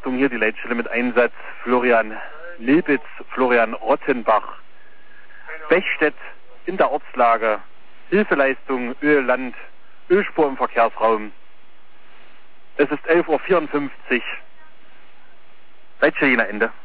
Achtung, hier die Leitstelle mit Einsatz. Florian Milbitz, Florian Rottenbach. Bechstedt in der Ortslage. Hilfeleistung, Ölland, Ölspur im Verkehrsraum. Es ist 11:54 Uhr. Leitstelle Ende.